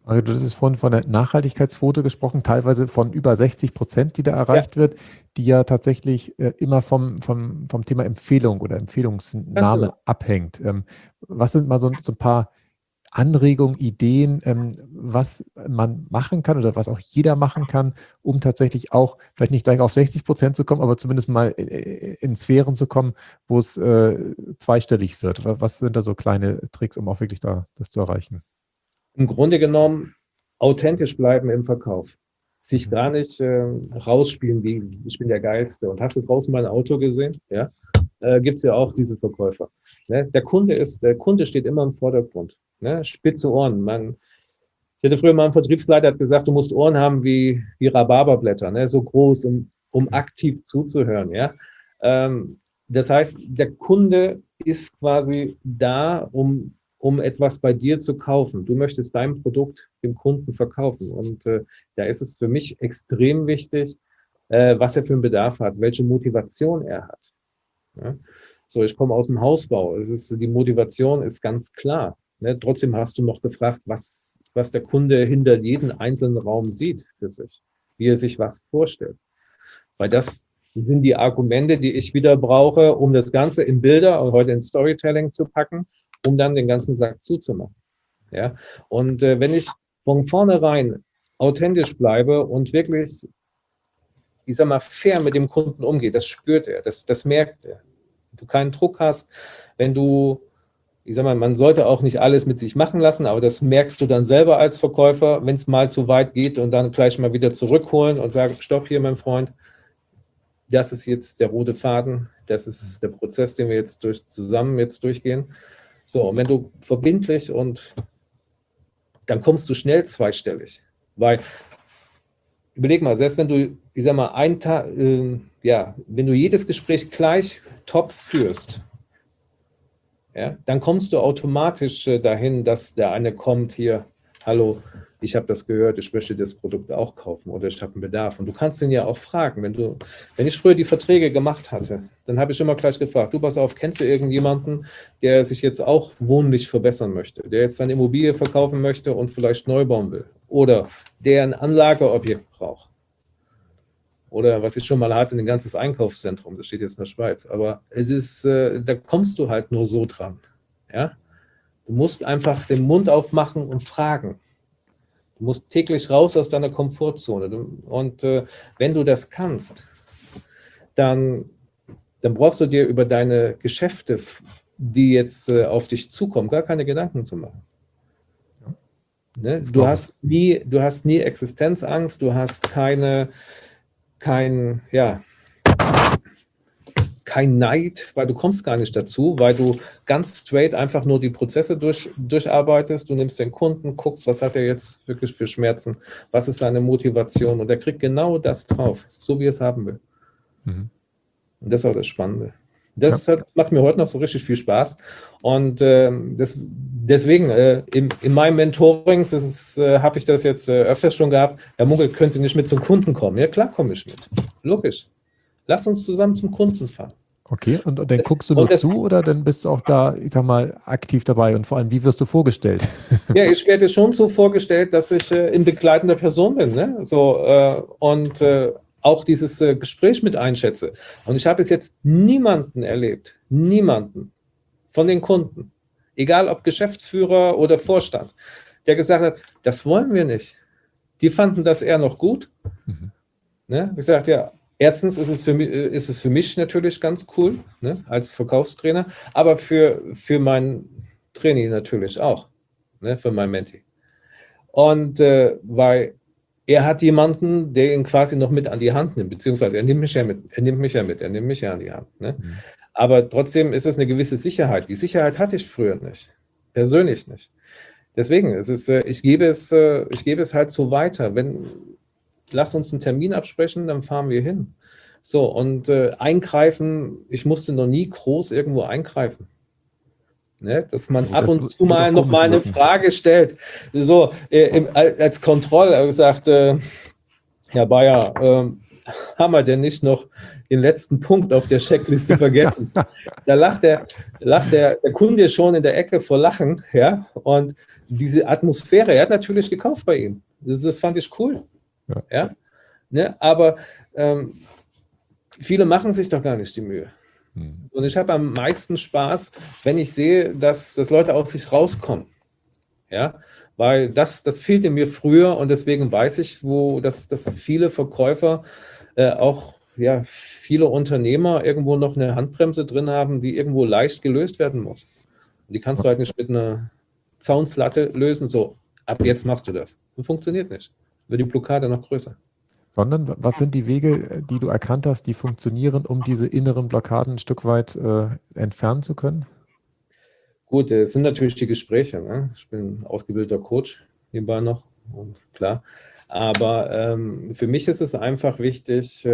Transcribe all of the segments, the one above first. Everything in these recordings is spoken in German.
Also du hast vorhin von der Nachhaltigkeitsquote gesprochen, teilweise von über 60%, die da Ja, erreicht wird, die ja tatsächlich immer vom Thema Empfehlung oder ganz Empfehlungsname genau. abhängt. Was sind mal so ein paar Anregungen, Ideen, was man machen kann oder was auch jeder machen kann, um tatsächlich auch vielleicht nicht gleich auf 60% zu kommen, aber zumindest mal in Sphären zu kommen, wo es zweistellig wird? Was sind da so kleine Tricks, um auch wirklich da das zu erreichen? Im Grunde genommen authentisch bleiben im Verkauf. Sich Mhm. gar nicht rausspielen, wie ich bin der Geilste. Und hast du draußen mein Auto gesehen? Ja, gibt es ja auch diese Verkäufer. Ne? Der Kunde steht immer im Vordergrund. Ne? Spitze Ohren. Ich hatte früher mal einen Vertriebsleiter, der hat gesagt, du musst Ohren haben wie Rhabarberblätter, ne? So groß, um aktiv zuzuhören. Ja? Das heißt, der Kunde ist quasi da, um etwas bei dir zu kaufen. Du möchtest dein Produkt dem Kunden verkaufen. Und da ist es für mich extrem wichtig, was er für einen Bedarf hat, welche Motivation er hat. Ja? So, ich komme aus dem Hausbau. Die Motivation ist ganz klar. Ne? Trotzdem hast du noch gefragt, was der Kunde hinter jedem einzelnen Raum sieht für sich, wie er sich was vorstellt. Weil das sind die Argumente, die ich wieder brauche, um das Ganze in Bilder und heute in Storytelling zu packen, um dann den ganzen Sack zuzumachen. Ja? Und wenn ich von vornherein authentisch bleibe und wirklich, ich sag mal, fair mit dem Kunden umgehe, das spürt er, das merkt er. Du keinen Druck hast, wenn du, ich sag mal, man sollte auch nicht alles mit sich machen lassen, aber das merkst du dann selber als Verkäufer, wenn es mal zu weit geht und dann gleich mal wieder zurückholen und sagen, stopp hier, mein Freund, das ist jetzt der rote Faden, das ist der Prozess, den wir jetzt zusammen durchgehen. So, und wenn du verbindlich und dann kommst du schnell zweistellig, weil überleg mal, selbst wenn du, ich sag mal, ja, wenn du jedes Gespräch gleich top führst, ja, dann kommst du automatisch dahin, dass der eine kommt hier, hallo, ich habe das gehört, ich möchte das Produkt auch kaufen oder ich habe einen Bedarf. Und du kannst ihn ja auch fragen. Wenn ich früher die Verträge gemacht hatte, dann habe ich immer gleich gefragt, du pass auf, kennst du irgendjemanden, der sich jetzt auch wohnlich verbessern möchte, der jetzt seine Immobilie verkaufen möchte und vielleicht neu bauen will oder der ein Anlageobjekt braucht? Oder was ich schon mal hatte, ein ganzes Einkaufszentrum, das steht jetzt in der Schweiz. Aber da kommst du halt nur so dran. Ja? Du musst einfach den Mund aufmachen und fragen. Du musst täglich raus aus deiner Komfortzone. Und wenn du das kannst, dann brauchst du dir über deine Geschäfte, die jetzt auf dich zukommen, gar keine Gedanken zu machen. Ne? Das glaube ich. Du hast nie Existenzangst, du hast ja, kein Neid, weil du kommst gar nicht dazu, weil du ganz straight einfach nur die Prozesse durcharbeitest. Du nimmst den Kunden, guckst, was hat er jetzt wirklich für Schmerzen, was ist seine Motivation und er kriegt genau das drauf, so wie er es haben will. Mhm. Und das ist auch das Spannende. Ja. Macht mir heute noch so richtig viel Spaß. Und deswegen, in meinem Mentoring habe ich das jetzt öfters schon gehabt. Herr Munkel, können Sie nicht mit zum Kunden kommen? Ja, klar komme ich mit. Logisch. Lass uns zusammen zum Kunden fahren. Okay, und dann guckst du nur Und das, zu oder dann bist du auch da, ich sag mal, aktiv dabei und vor allem, wie wirst du vorgestellt? ja, ich werde schon so vorgestellt, dass ich in begleitender Person bin. Ne? So, und auch dieses Gespräch mit einschätze. Und ich habe bis jetzt niemanden erlebt, niemanden von den Kunden, egal ob Geschäftsführer oder Vorstand, der gesagt hat, das wollen wir nicht. Die fanden das eher noch gut. Mhm. Ne? Ich gesagt, ja, erstens ist es für mich natürlich ganz cool, ne, als Verkaufstrainer, aber für mein Trainee natürlich auch, ne, für mein Menti. Und weil er hat jemanden, der ihn quasi noch mit an die Hand nimmt, beziehungsweise er nimmt mich ja an die Hand. Ne? Mhm. Aber trotzdem ist es eine gewisse Sicherheit. Die Sicherheit hatte ich früher nicht, persönlich nicht. Deswegen, ich gebe es halt so weiter. Lass uns einen Termin absprechen, dann fahren wir hin. So, und eingreifen, ich musste noch nie groß irgendwo eingreifen. Ne? Dass man Gut, ab das und zu wird mal auch noch komisch mal eine wirken. Frage stellt. So, als Kontrolle gesagt, Herr Bayer, haben wir denn nicht noch den letzten Punkt auf der Checkliste vergessen. Da lacht der Kunde schon in der Ecke vor Lachen, ja, und diese Atmosphäre, er hat natürlich gekauft bei ihm. Das fand ich cool, ja, ne? Aber viele machen sich doch gar nicht die Mühe. Und ich habe am meisten Spaß, wenn ich sehe, dass Leute aus sich rauskommen. Ja, weil das fehlte mir früher und deswegen weiß ich, dass viele Verkäufer, auch ja, viele Unternehmer irgendwo noch eine Handbremse drin haben, die irgendwo leicht gelöst werden muss. Und die kannst du halt nicht mit einer Zaunslatte lösen, so, ab jetzt machst du das. Das funktioniert nicht. Wird die Blockade noch größer. Sondern was sind die Wege, die du erkannt hast, die funktionieren, um diese inneren Blockaden ein Stück weit entfernen zu können? Gut, es sind natürlich die Gespräche. Ne? Ich bin ausgebildeter Coach nebenbei noch, und klar. Aber für mich ist es einfach wichtig,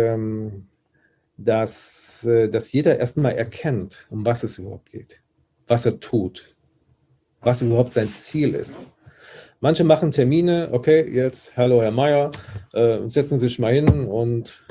dass jeder erstmal erkennt, um was es überhaupt geht, was er tut, was überhaupt sein Ziel ist. Manche machen Termine, okay, jetzt, hallo Herr Meier, setzen Sie sich mal hin und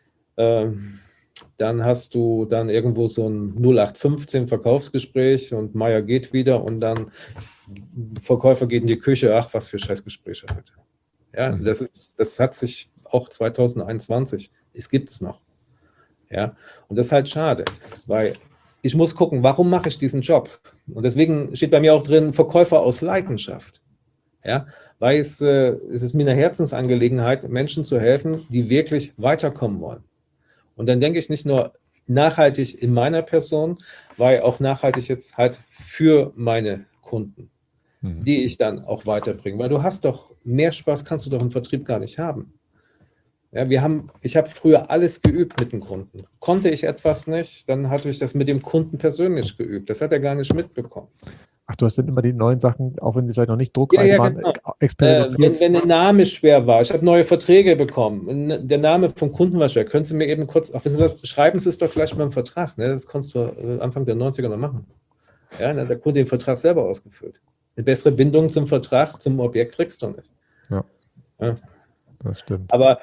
dann hast du dann irgendwo so ein 0815 Verkaufsgespräch und Meier geht wieder und dann Verkäufer geht in die Küche, ach, was für Scheißgespräche heute. Ja, das hat sich auch 2021, es gibt es noch. Ja, und das ist halt schade, weil ich muss gucken, warum mache ich diesen Job? Und deswegen steht bei mir auch drin, Verkäufer aus Leidenschaft. Ja, weil es ist mir eine Herzensangelegenheit, Menschen zu helfen, die wirklich weiterkommen wollen. Und dann denke ich nicht nur nachhaltig in meiner Person, weil auch nachhaltig jetzt halt für meine Kunden, die ich dann auch weiterbringe. Weil du hast doch, mehr Spaß kannst du doch im Vertrieb gar nicht haben. Ja, ich habe früher alles geübt mit dem Kunden. Konnte ich etwas nicht, dann hatte ich das mit dem Kunden persönlich geübt. Das hat er gar nicht mitbekommen. Ach, du hast dann immer die neuen Sachen, auch wenn sie vielleicht noch nicht druckreif waren, genau. experimentiert. Wenn der Name schwer war, ich habe neue Verträge bekommen, der Name vom Kunden war schwer, können Sie mir eben kurz, auch wenn Sie das schreiben, Sie es doch gleich mal im Vertrag, ne? Das konntest du Anfang der 90er noch machen. Ja, dann hat der Kunde den Vertrag selber ausgefüllt. Eine bessere Bindung zum Vertrag, zum Objekt kriegst du nicht. Ja, ja. Das stimmt. Aber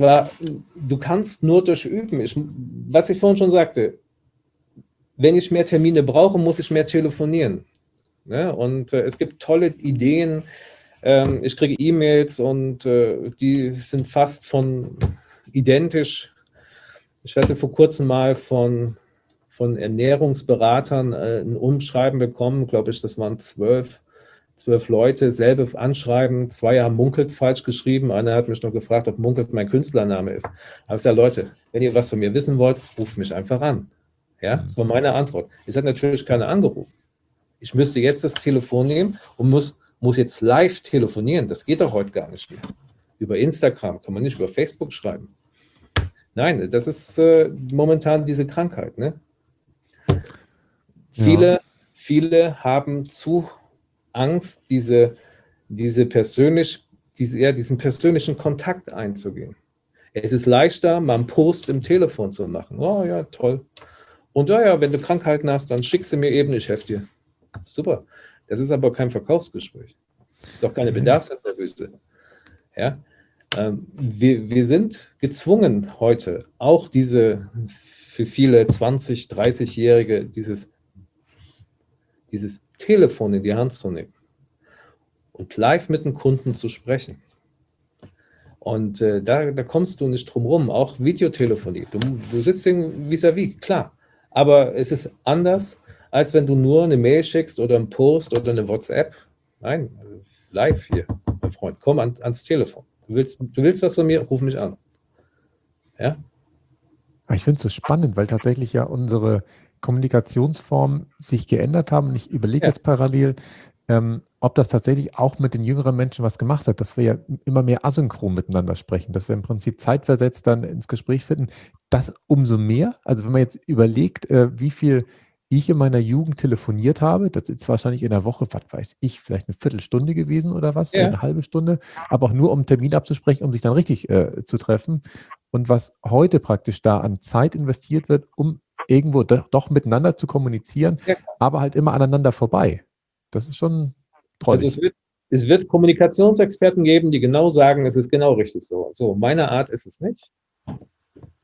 du kannst nur durch Üben. Was ich vorhin schon sagte, wenn ich mehr Termine brauche, muss ich mehr telefonieren. Ja, und es gibt tolle Ideen. Ich kriege E-Mails und die sind fast von identisch. Ich hatte vor kurzem mal von Ernährungsberatern ein Umschreiben bekommen, glaube ich, das waren 12 Leute, selbe Anschreiben, 2 haben Munkelt falsch geschrieben, einer hat mich noch gefragt, ob Munkelt mein Künstlername ist. Aber ich sage, Leute, wenn ihr was von mir wissen wollt, ruft mich einfach an. Ja, das war meine Antwort. Es hat natürlich keiner angerufen. Ich müsste jetzt das Telefon nehmen und muss jetzt live telefonieren. Das geht doch heute gar nicht mehr. Über Instagram kann man nicht über Facebook schreiben. Nein, das ist momentan diese Krankheit. Ne? Ja. Viele haben zu Angst, diesen persönlichen Kontakt einzugehen. Es ist leichter, mal einen Post im Telefon zu machen. Oh ja, toll. Und ja, wenn du Krankheiten hast, dann schick sie mir eben, ich helfe dir. Super. Das ist aber kein Verkaufsgespräch. Das ist auch keine Bedarfsanalyse. Ja? Wir sind gezwungen heute, auch für viele 20-, 30-Jährige, dieses Telefon in die Hand zu nehmen und live mit dem Kunden zu sprechen. Und da kommst du nicht drum rum, auch Videotelefonie. Du sitzt vis-à-vis, klar. Aber es ist anders, als wenn du nur eine Mail schickst oder einen Post oder eine WhatsApp. Nein, live hier, mein Freund, komm ans Telefon. Du willst was von mir, ruf mich an. Ja? Ich finde es so spannend, weil tatsächlich ja unsere Kommunikationsformen sich geändert haben. Und ich überlege jetzt parallel, ob das tatsächlich auch mit den jüngeren Menschen was gemacht hat, dass wir ja immer mehr asynchron miteinander sprechen, dass wir im Prinzip zeitversetzt dann ins Gespräch finden. Das umso mehr, also wenn man jetzt überlegt, wie viel ich in meiner Jugend telefoniert habe, das ist wahrscheinlich in der Woche, was weiß ich, vielleicht eine Viertelstunde gewesen oder was, eine halbe Stunde, aber auch nur um einen Termin abzusprechen, um sich dann richtig zu treffen. Und was heute praktisch da an Zeit investiert wird, um irgendwo doch miteinander zu kommunizieren, aber halt immer aneinander vorbei. Das ist schon toll. Also es wird Kommunikationsexperten geben, die genau sagen, es ist genau richtig so. So, meine Art ist es nicht.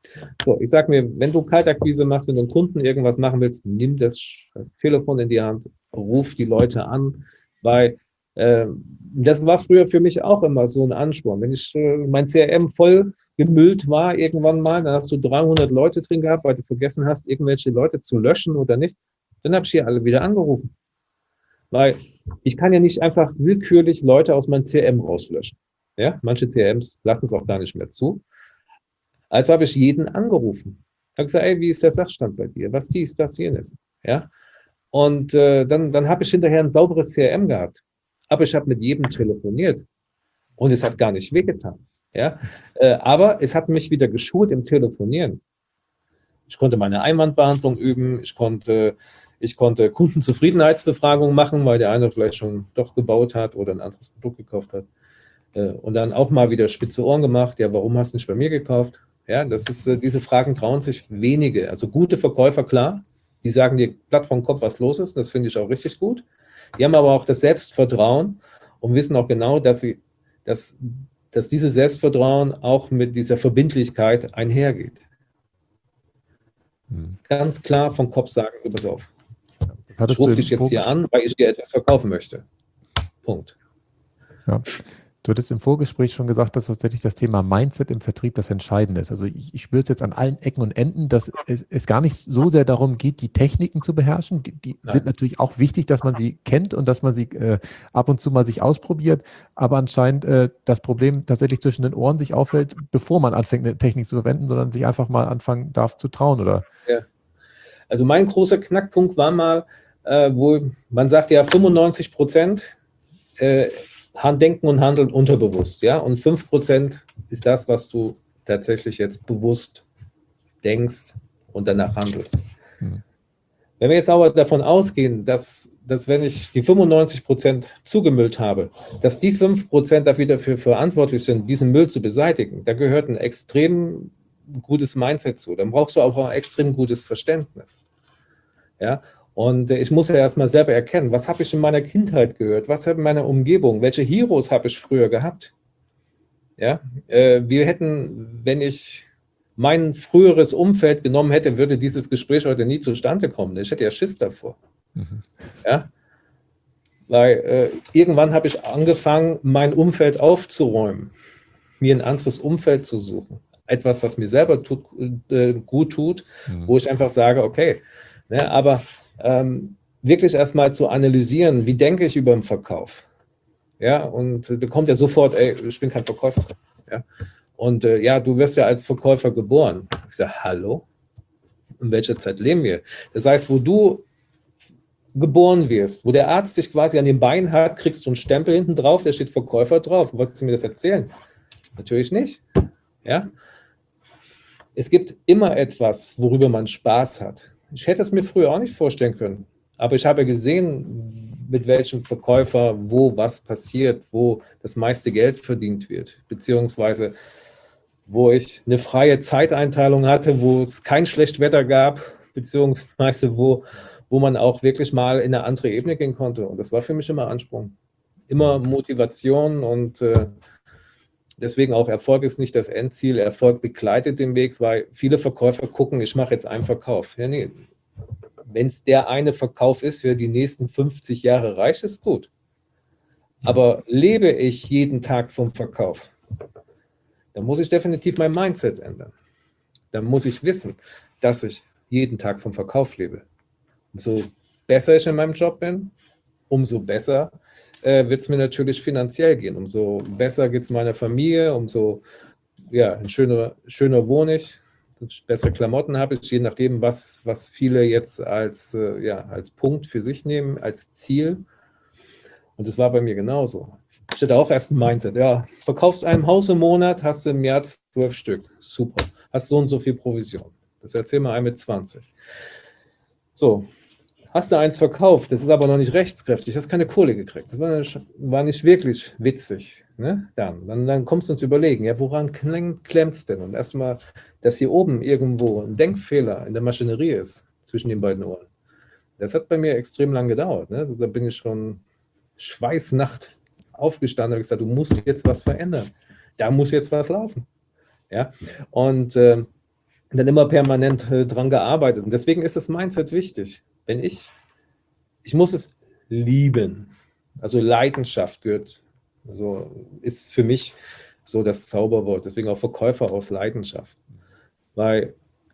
So, ich sage mir, wenn du Kaltakquise machst, wenn du einen Kunden irgendwas machen willst, nimm das Telefon in die Hand, ruf die Leute an, weil das war früher für mich auch immer so ein Ansporn. Wenn ich mein CRM voll gemüllt war irgendwann mal, dann hast du 300 Leute drin gehabt, weil du vergessen hast, irgendwelche Leute zu löschen oder nicht. Dann habe ich hier alle wieder angerufen. Weil ich kann ja nicht einfach willkürlich Leute aus meinem CRM rauslöschen. Ja, manche CRMs lassen es auch gar nicht mehr zu. Also habe ich jeden angerufen. Ich habe gesagt, ey, wie ist der Sachstand bei dir? Was dies, das, jenes? Ja? Und dann habe ich hinterher ein sauberes CRM gehabt. Aber ich habe mit jedem telefoniert. Und es hat gar nicht wehgetan. Ja? Aber es hat mich wieder geschult im Telefonieren. Ich konnte meine Einwandbehandlung üben. Ich konnte Kundenzufriedenheitsbefragungen machen, weil der eine vielleicht schon doch gebaut hat oder ein anderes Produkt gekauft hat. Und dann auch mal wieder spitze Ohren gemacht. Ja, warum hast du nicht bei mir gekauft? Ja, diese Fragen trauen sich wenige. Also gute Verkäufer, klar, die sagen dir platt vom Kopf, was los ist. Das finde ich auch richtig gut. Die haben aber auch das Selbstvertrauen und wissen auch genau, dass dieses Selbstvertrauen auch mit dieser Verbindlichkeit einhergeht. Ganz klar vom Kopf sagen, pass auf. Ich rufe dich jetzt hier an, weil ich dir etwas verkaufen möchte. Punkt. Ja. Du hattest im Vorgespräch schon gesagt, dass tatsächlich das Thema Mindset im Vertrieb das Entscheidende ist. Also ich spüre es jetzt an allen Ecken und Enden, dass es gar nicht so sehr darum geht, die Techniken zu beherrschen. Die sind natürlich auch wichtig, dass man sie kennt und dass man sie ab und zu mal sich ausprobiert. Aber anscheinend das Problem tatsächlich zwischen den Ohren sich auffällt, bevor man anfängt, eine Technik zu verwenden, sondern sich einfach mal anfangen darf zu trauen, oder? Ja. Also mein großer Knackpunkt war mal, wo man sagt ja 95% Denken und Handeln unterbewusst, ja, und 5% ist das, was du tatsächlich jetzt bewusst denkst und danach handelst. Wenn wir jetzt aber davon ausgehen, dass wenn ich die 95% zugemüllt habe, dass die 5% dafür verantwortlich sind, diesen Müll zu beseitigen, da gehört ein extrem gutes Mindset zu. Dann brauchst du auch ein extrem gutes Verständnis. Ja, und ich muss ja erstmal selber erkennen, was habe ich in meiner Kindheit gehört, was habe ich in meiner Umgebung, welche Heroes habe ich früher gehabt. Ja, wir hätten, wenn ich mein früheres Umfeld genommen hätte, würde dieses Gespräch heute nie zustande kommen. Ich hätte ja Schiss davor. Ja, weil irgendwann habe ich angefangen, mein Umfeld aufzuräumen, mir ein anderes Umfeld zu suchen. Etwas, was mir selber gut tut, wo ich einfach sage, okay, ne, aber wirklich erstmal zu analysieren, wie denke ich über den Verkauf. Ja, und da kommt ja sofort, ey, ich bin kein Verkäufer. Ja, und ja, du wirst ja als Verkäufer geboren. Ich sage, hallo? In welcher Zeit leben wir? Das heißt, wo du geboren wirst, wo der Arzt dich quasi an den Beinen hat, kriegst du einen Stempel hinten drauf, da steht Verkäufer drauf. Wolltest du mir das erzählen? Natürlich nicht. Ja? Es gibt immer etwas, worüber man Spaß hat. Ich hätte es mir früher auch nicht vorstellen können. Aber ich habe gesehen, mit welchem Verkäufer, wo was passiert, wo das meiste Geld verdient wird. Beziehungsweise, wo ich eine freie Zeiteinteilung hatte, wo es kein Schlechtwetter gab, beziehungsweise wo man auch wirklich mal in eine andere Ebene gehen konnte. Und das war für mich immer Ansporn. Immer Motivation und deswegen auch Erfolg ist nicht das Endziel. Erfolg begleitet den Weg, weil viele Verkäufer gucken, ich mache jetzt einen Verkauf. Ja, nee. Wenn es der eine Verkauf ist, für die nächsten 50 Jahre reicht, ist gut. Aber lebe ich jeden Tag vom Verkauf, dann muss ich definitiv mein Mindset ändern. Dann muss ich wissen, dass ich jeden Tag vom Verkauf lebe. Umso besser ich in meinem Job bin, umso besser wird es mir natürlich finanziell gehen. Umso besser geht es meiner Familie, umso schöner wohne ich, bessere Klamotten habe ich, je nachdem, was viele jetzt als Punkt für sich nehmen, als Ziel. Und das war bei mir genauso. Ich hatte auch erst ein Mindset, ja, verkaufst ein Haus im Monat, hast du im Jahr 12 Stück, super, hast so und so viel Provision. Das erzähl mal ein mit 20. So, hast du eins verkauft, das ist aber noch nicht rechtskräftig, hast keine Kohle gekriegt. Das war nicht wirklich witzig. Ne? Dann kommst du uns überlegen, ja, woran klemmt es denn? Und erstmal, dass hier oben irgendwo ein Denkfehler in der Maschinerie ist, zwischen den beiden Ohren. Das hat bei mir extrem lang gedauert. Ne? Also da bin ich schon Schweißnacht aufgestanden und gesagt, du musst jetzt was verändern. Da muss jetzt was laufen. Ja? Und dann immer permanent dran gearbeitet. Und deswegen ist das Mindset wichtig. Ich muss es lieben. Also Leidenschaft gehört, also ist für mich so das Zauberwort. Deswegen auch Verkäufer aus Leidenschaft. Weil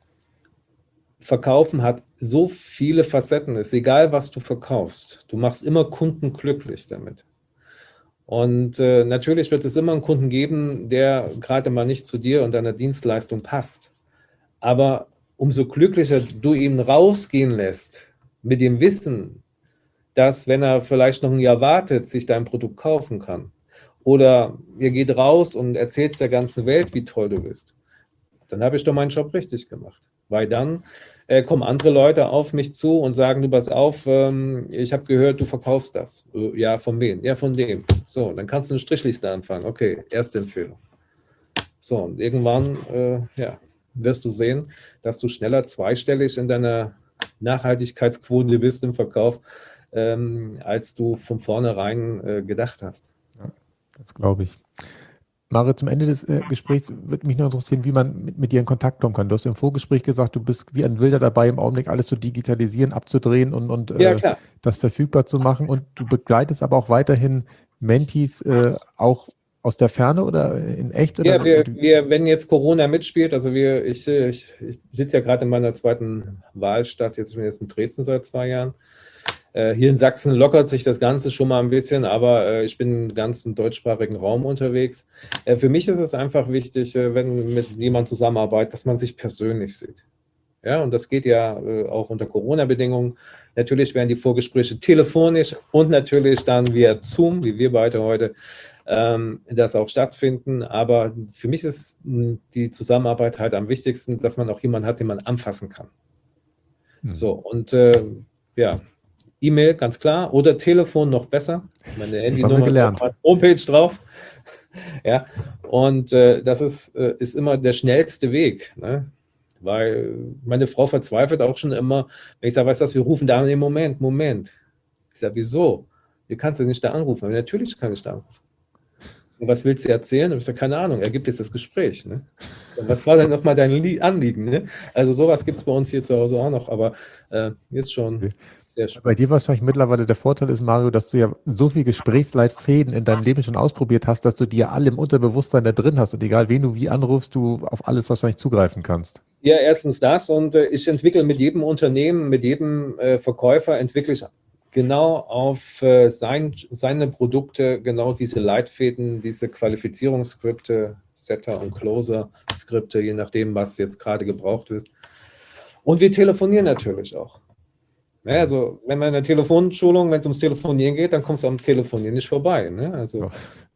Verkaufen hat so viele Facetten. Es ist egal, was du verkaufst. Du machst immer Kunden glücklich damit. Und natürlich wird es immer einen Kunden geben, der gerade mal nicht zu dir und deiner Dienstleistung passt. Aber umso glücklicher du ihn rausgehen lässt mit dem Wissen, dass, wenn er vielleicht noch ein Jahr wartet, sich dein Produkt kaufen kann. Oder ihr geht raus und erzählt der ganzen Welt, wie toll du bist. Dann habe ich doch meinen Job richtig gemacht. Weil dann kommen andere Leute auf mich zu und sagen, du pass auf, ich habe gehört, du verkaufst das. Ja, von wem? Ja, von dem. So, dann kannst du eine Strichliste anfangen. Okay, erste Empfehlung. So, und irgendwann wirst du sehen, dass du schneller zweistellig in deiner Nachhaltigkeitsquote bist im Verkauf, als du von vornherein gedacht hast. Ja, das glaube ich. Mario, zum Ende des Gesprächs würde mich noch interessieren, wie man mit dir in Kontakt kommen kann. Du hast im Vorgespräch gesagt, du bist wie ein Wilder dabei, im Augenblick alles zu digitalisieren, abzudrehen und Ja, klar. das verfügbar zu machen. Und du begleitest aber auch weiterhin Mentees auch aus der Ferne oder in echt? Oder? Ja, wenn jetzt Corona mitspielt, also ich sitze ja gerade in meiner zweiten Wahlstadt, jetzt bin ich in Dresden seit 2 Jahren. Hier in Sachsen lockert sich das Ganze schon mal ein bisschen, aber ich bin im ganzen deutschsprachigen Raum unterwegs. Für mich ist es einfach wichtig, wenn mit jemandem zusammenarbeitet, dass man sich persönlich sieht. Ja, und das geht ja auch unter Corona-Bedingungen. Natürlich werden die Vorgespräche telefonisch und natürlich dann via Zoom, wie wir beide heute, das auch stattfinden. Aber für mich ist die Zusammenarbeit halt am wichtigsten, dass man auch jemanden hat, den man anfassen kann. So, und ja, E-Mail, ganz klar, oder Telefon noch besser. Meine Handynummer ist auf meiner Homepage drauf. Ja, und das ist immer der schnellste Weg, ne? Weil meine Frau verzweifelt auch schon immer, wenn ich sage, weißt du was, wir rufen da im Moment. Ich sage, wieso? Wie kannst du nicht da anrufen? Aber natürlich kann ich da anrufen. Und was willst du erzählen? Und ich sage, keine Ahnung, ergibt jetzt das Gespräch. Ne? Sage, was war denn nochmal dein Anliegen? Ne? Also sowas gibt es bei uns hier zu Hause auch noch, aber ist schon sehr spannend. Bei dir wahrscheinlich mittlerweile der Vorteil ist, Mario, dass du ja so viele Gesprächsleitfäden in deinem Leben schon ausprobiert hast, dass du die ja alle im Unterbewusstsein da drin hast und egal wen du wie anrufst, du auf alles wahrscheinlich zugreifen kannst. Ja, erstens das und ich entwickle mit jedem Unternehmen, mit jedem Verkäufer, entwickle ich genau auf seine Produkte genau diese Leitfäden, diese Qualifizierungsskripte, Setter und Closer-Skripte, je nachdem, was jetzt gerade gebraucht ist. Und wir telefonieren natürlich auch. Ja, also wenn man in der Telefonschulung, wenn es ums Telefonieren geht, dann kommst du am Telefonieren nicht vorbei. Ne? Also,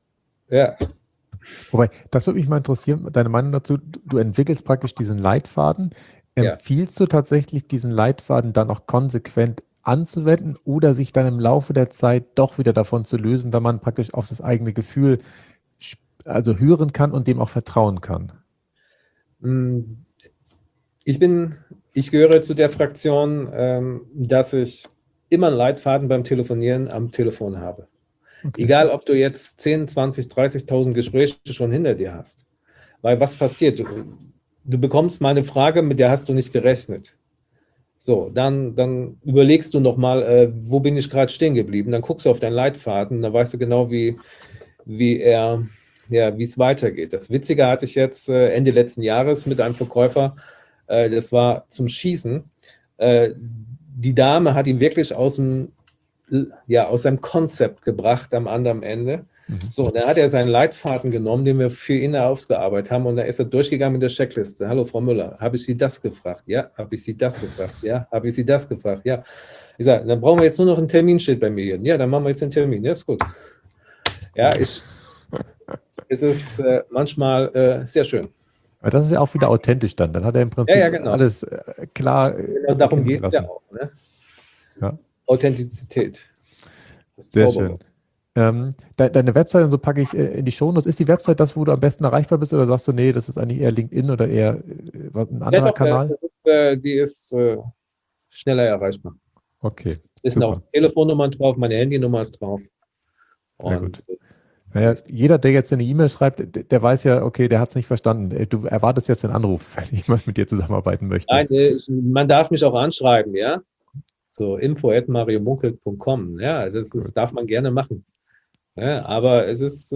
ja. Wobei, das würde mich mal interessieren, deine Meinung dazu, du entwickelst praktisch diesen Leitfaden. Empfiehlst du tatsächlich, diesen Leitfaden dann auch konsequent anzuwenden oder sich dann im Laufe der Zeit doch wieder davon zu lösen, wenn man praktisch auf das eigene Gefühl also hören kann und dem auch vertrauen kann? Ich gehöre zu der Fraktion, dass ich immer einen Leitfaden beim Telefonieren am Telefon habe. Okay. Egal, ob du jetzt 10, 20, 30.000 Gespräche schon hinter dir hast. Weil was passiert? Du bekommst mal eine Frage, mit der hast du nicht gerechnet. So, dann überlegst du nochmal, wo bin ich gerade stehen geblieben? Dann guckst du auf deinen Leitfaden, dann weißt du genau, wie es weitergeht. Das Witzige hatte ich jetzt Ende letzten Jahres mit einem Verkäufer, das war zum Schießen. Die Dame hat ihn wirklich aus seinem Konzept gebracht am anderen Ende. So, dann hat er seinen Leitfaden genommen, den wir für ihn ausgearbeitet haben, und da ist er durchgegangen mit der Checkliste. Hallo, Frau Müller, habe ich Sie das gefragt? Ja. Habe ich Sie das gefragt? Ja. Habe ich Sie das gefragt? Ja. Ich sage, dann brauchen wir jetzt nur noch einen Terminschild bei mir hier. Ja, dann machen wir jetzt den Termin. Ja, ist gut. Ja, es ist manchmal sehr schön. Aber das ist ja auch wieder authentisch dann. Dann hat er im Prinzip genau. alles klar. Genau, darum geht es ja auch. Ne? Ja. Authentizität. Sehr schön. Deine Website und so packe ich in die Shownotes. Ist die Website das, wo du am besten erreichbar bist, oder sagst du, nee, das ist eigentlich eher LinkedIn oder eher ein anderer Kanal? Die ist schneller erreichbar. Okay. Ist noch Telefonnummern drauf, meine Handynummer ist drauf. Sehr gut. Naja, jeder, der jetzt eine E-Mail schreibt, der weiß ja, okay, der hat es nicht verstanden. Du erwartest jetzt den Anruf, wenn jemand mit dir zusammenarbeiten möchte. Nein, man darf mich auch anschreiben, ja. So info@mariomunkelt.com. Ja, das darf man gerne machen. Ja, aber es ist,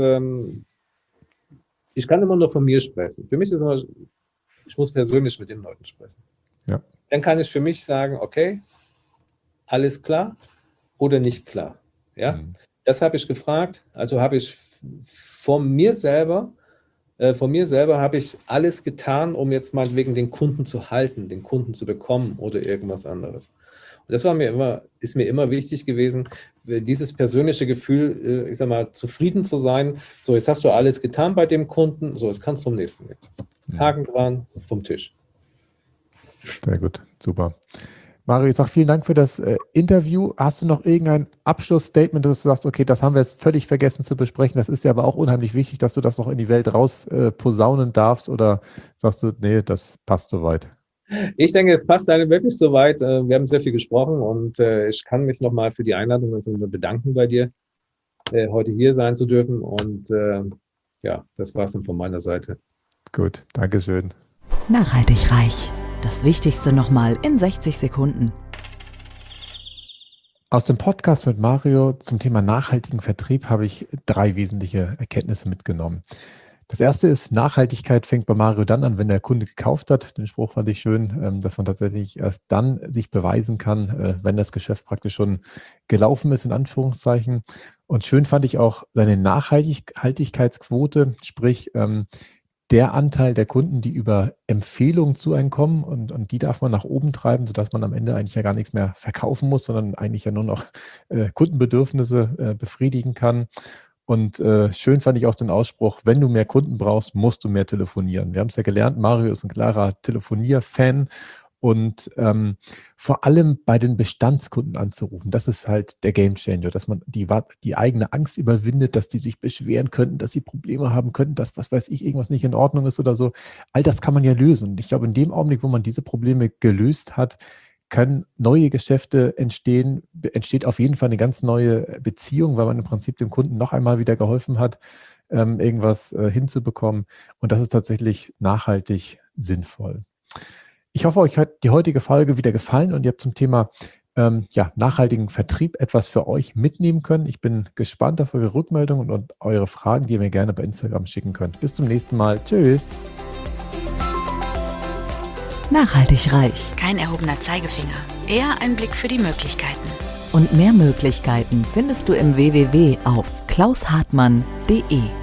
ich kann immer nur von mir sprechen. Für mich ist immer, ich muss persönlich mit den Leuten sprechen. Ja. Dann kann ich für mich sagen, okay, alles klar oder nicht klar. Ja, das habe ich gefragt. Also habe ich von mir selber habe ich alles getan, um jetzt mal wegen den Kunden zu halten, den Kunden zu bekommen oder irgendwas anderes. Und das ist mir immer wichtig gewesen, dieses persönliche Gefühl, ich sag mal, zufrieden zu sein. So, jetzt hast du alles getan bei dem Kunden, so, jetzt kannst du zum nächsten gehen. Haken dran, vom Tisch. Sehr gut, super. Mario, ich sage vielen Dank für das Interview. Hast du noch irgendein Abschlussstatement, dass du sagst, okay, das haben wir jetzt völlig vergessen zu besprechen, das ist ja aber auch unheimlich wichtig, dass du das noch in die Welt raus posaunen darfst, oder sagst du, nee, das passt soweit? Ich denke, es passt wirklich soweit. Wir haben sehr viel gesprochen und ich kann mich nochmal für die Einladung bedanken bei dir, heute hier sein zu dürfen. Und ja, das war es dann von meiner Seite. Gut, Dankeschön. Nachhaltig reich. Das Wichtigste nochmal in 60 Sekunden. Aus dem Podcast mit Mario zum Thema nachhaltigen Vertrieb habe ich 3 wesentliche Erkenntnisse mitgenommen. Das erste ist, Nachhaltigkeit fängt bei Mario dann an, wenn der Kunde gekauft hat. Den Spruch fand ich schön, dass man tatsächlich erst dann sich beweisen kann, wenn das Geschäft praktisch schon gelaufen ist, in Anführungszeichen. Und schön fand ich auch seine Nachhaltigkeitsquote, sprich der Anteil der Kunden, die über Empfehlungen zu einem kommen, und die darf man nach oben treiben, sodass man am Ende eigentlich ja gar nichts mehr verkaufen muss, sondern eigentlich ja nur noch Kundenbedürfnisse befriedigen kann. Und schön fand ich auch den Ausspruch, wenn du mehr Kunden brauchst, musst du mehr telefonieren. Wir haben es ja gelernt, Mario ist ein klarer Telefonier-Fan. Und vor allem bei den Bestandskunden anzurufen, das ist halt der Gamechanger, dass man die eigene Angst überwindet, dass die sich beschweren könnten, dass sie Probleme haben könnten, dass, was weiß ich, irgendwas nicht in Ordnung ist oder so. All das kann man ja lösen. Und ich glaube, in dem Augenblick, wo man diese Probleme gelöst hat, können neue Geschäfte entstehen, entsteht auf jeden Fall eine ganz neue Beziehung, weil man im Prinzip dem Kunden noch einmal wieder geholfen hat, irgendwas hinzubekommen. Und das ist tatsächlich nachhaltig sinnvoll. Ich hoffe, euch hat die heutige Folge wieder gefallen und ihr habt zum Thema nachhaltigen Vertrieb etwas für euch mitnehmen können. Ich bin gespannt auf eure Rückmeldungen und eure Fragen, die ihr mir gerne bei Instagram schicken könnt. Bis zum nächsten Mal. Tschüss. Nachhaltig reich. Kein erhobener Zeigefinger, eher ein Blick für die Möglichkeiten. Und mehr Möglichkeiten findest du im www auf klaushartmann.de.